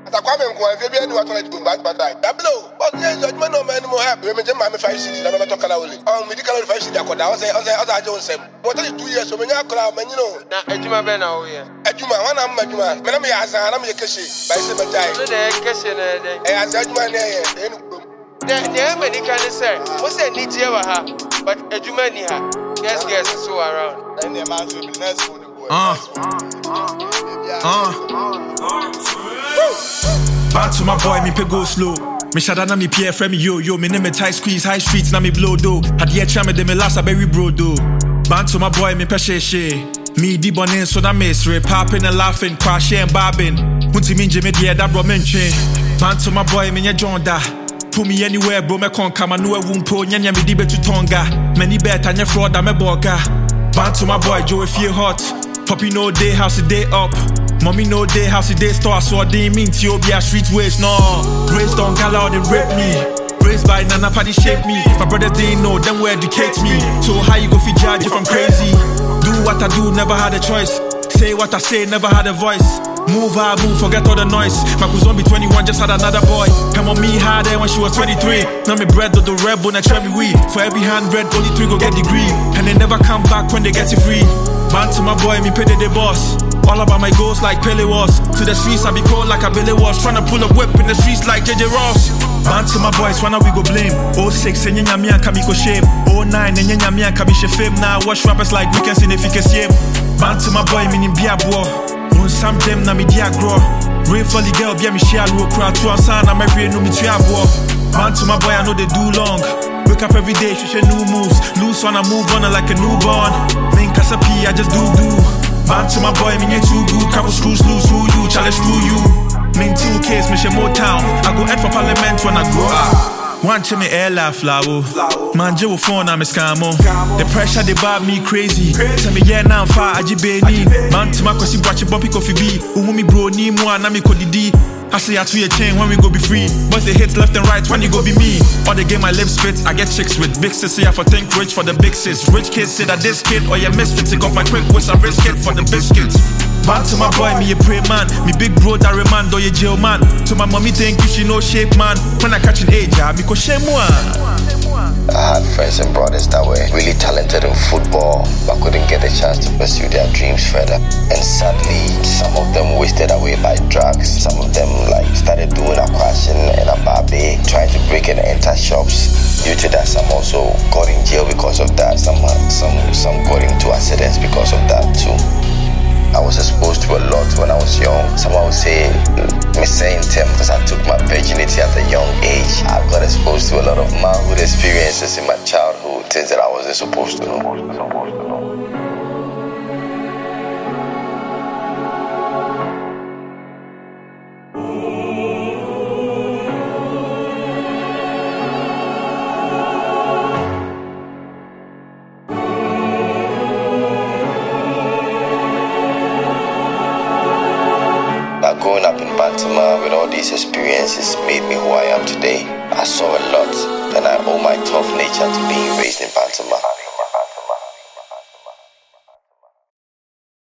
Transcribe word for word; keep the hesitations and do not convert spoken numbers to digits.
Atakwame nko e be any water to back back. Dablo, but yes, judgment no man more help. We me jam me five city na me talk ala only. Oh, medical five city akoda. I say I say I say Jones. What are you two years so me nya akra man you know. Na adwuma be na wo ye. Adwuma, wan am adwuma. Me na me ya san na me kese. By say me die. No dey kese na dey. Eh, as adwuma na ye. E no krom. The the medical say, we say ni je wa ha, but adwuma ni ha. Yes, yes, so around. And the man will be nice for the boy. Uh. Uh. Back to my boy, me pe go slow. Me shada na me P F me yo yo. Me name me tight squeeze, high streets na me blow do. Had ye chame de me last a berry bro do. Back to my boy, me pe she she. Me di bonin so that miss re popping and laughing, crashing and bobbing. Munti minje me die da bro menche. Back to my boy, me nye John da. Put me anywhere, bro, me con come, I know a wumpo, nyanya me dibe to tonga. Many bet, and your fraud, I'm a boga. Band to my boy, Joe, if you hot. Poppy no day, house a day up. Mommy no day, house a day store, so I didn't mean to be a street waste, no. Raised on gala, they rape me. Raised by Nana Paddy shape me. My brothers didn't know, them will educate me. So how you go fi judge if I'm crazy? Do what I do, never had a choice. Say what I say, never had a voice. Move hard, move, forget all the noise. My cousin be twenty-one, just had another boy. Come on me harder when she was twenty-three. Now me bread, do the red bone, and try me weed. For every hundred, only three go get degree. And they never come back when they get it free. Man to my boy, me pay the, the boss. All about my goals like Pele was. To the streets, I be cold like a Billy was. Tryna pull a whip in the streets like J J Ross. Man to my boys, when we go blame. oh six, and nyanya mi and kamiko shame. oh nine, and nyanya mi and kabishe fame. Now watch rappers like weekends in the fike same. Man to my boy, meaning be a boy. Some them na me dia grow. Rain for the girl, be a me share low crowd. To a son, I'm every no me tria boy. Man to my boy, I know they do long. Wake up every day, she share new moves. Loose one, I move on her like a newborn. Main Casapi, I just do do. Man to my boy, me ain't too good. Couple screws loose, who you? Challenge screw you. Main two Ks, me share more town. I go head for parliament when I grow up. One to me air laugh flower. Man, Joe phone, I'm a scammer. The pressure they bought me crazy. Tell me, yeah, now I'm far, I jibeni. Man, to my cause watch a bumpy coffee be. Who me bro, ni moi, na me kodidi. I say I to your chain when we go be free. Boys they hit left and right when you go be me. Or they get my lips spit, I get chicks with big sis. Say I for think rich for the big sis. Rich kids say that this kid or your misfit. Take off my quick wish, I risk it for the biscuits. Back to my boy, me a pray man. Me big bro that remand or your jail man. To my mommy thank you, she no shape man. When I catch an age, I because shame one. I had friends and brothers that were really talented in football but couldn't get a chance to pursue their dreams further. And sadly, some of them wasted away by drugs. Some of them like started doing aquashing and ababe, trying to break and enter shops. Due to that, some also got in jail because of that. Some some some got into accidents because of that too. I was exposed to a lot when I was young. Some would say me saying them because I took my virginity at a young age. I got exposed to a lot of manhood experiences in my childhood, things that I wasn't supposed to know. Supposed to know. Growing up in Bantama with all these experiences made me who I am today. I saw a lot, and I owe my tough nature to being raised in Bantama.